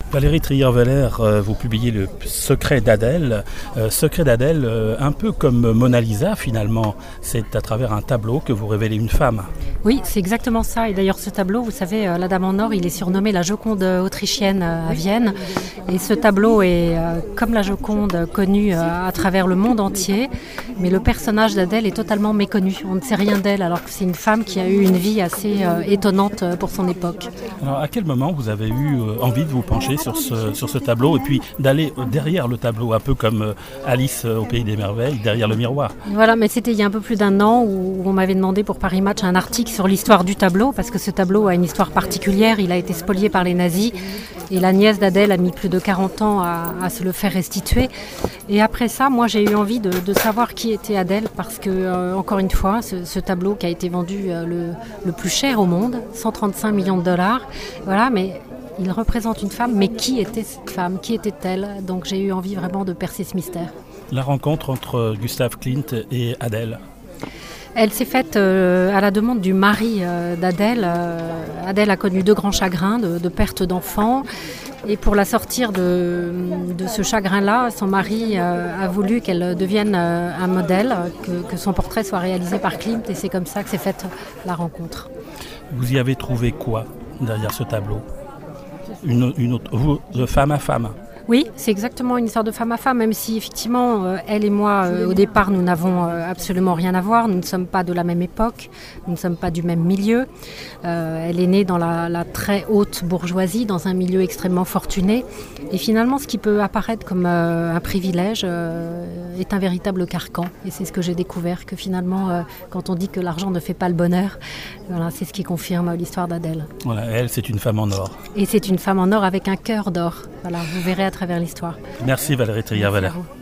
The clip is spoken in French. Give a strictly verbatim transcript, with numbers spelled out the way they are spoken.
Valérie Trierweiler, euh, vous publiez le Secret d'Adèle. Euh, Secret d'Adèle, euh, un peu comme Mona Lisa finalement, c'est à travers un tableau que vous révélez une femme. Oui, c'est exactement ça. Et d'ailleurs, ce tableau, vous savez, euh, la Dame en or, il est surnommé la Joconde autrichienne euh, à Vienne. Et ce tableau est, euh, comme la Joconde, connu euh, à travers le monde entier. Mais le personnage d'Adèle est totalement méconnu. On ne sait rien d'elle, alors que c'est une femme qui a eu une vie assez euh, étonnante pour son époque. Alors, à quel moment vous avez eu euh, envie de vous pencher sur ce, sur ce tableau et puis d'aller derrière le tableau, un peu comme Alice au Pays des Merveilles, derrière le miroir? Voilà, mais c'était il y a un peu plus d'un an où on m'avait demandé pour Paris Match un article sur l'histoire du tableau, parce que ce tableau a une histoire particulière. Il a été spolié par les nazis et la nièce d'Adèle a mis plus de quarante ans à, à se le faire restituer. Et après ça, moi j'ai eu envie de, de savoir qui était Adèle, parce que, euh, encore une fois, ce, ce tableau qui a été vendu euh, le, le plus cher au monde, cent trente-cinq millions de dollars, voilà, mais il représente une femme, mais qui était cette femme? Qui était-elle? Donc j'ai eu envie vraiment de percer ce mystère. La rencontre entre Gustav Klimt et Adèle? Elle s'est faite euh, à la demande du mari euh, d'Adèle. Euh, Adèle a connu deux grands chagrins de, de perte d'enfants. Et pour la sortir de, de ce chagrin-là, son mari euh, a voulu qu'elle devienne euh, un modèle, que, que son portrait soit réalisé par Klimt. Et c'est comme ça que s'est faite la rencontre. Vous y avez trouvé quoi derrière ce tableau? Une, une autre, vous, de femme à femme? Oui, c'est exactement une histoire de femme à femme, même si effectivement, euh, elle et moi, euh, au départ, nous n'avons euh, absolument rien à voir. Nous ne sommes pas de la même époque, nous ne sommes pas du même milieu. Euh, elle est née dans la, la très haute bourgeoisie, dans un milieu extrêmement fortuné. Et finalement, ce qui peut apparaître comme euh, un privilège euh, est un véritable carcan. Et c'est ce que j'ai découvert, que finalement, euh, quand on dit que l'argent ne fait pas le bonheur, voilà, c'est ce qui confirme l'histoire d'Adèle. Voilà, elle, c'est une femme en or. Et c'est une femme en or avec un cœur d'or. Voilà, vous verrez à travers l'histoire. Merci Valérie Trierweiler.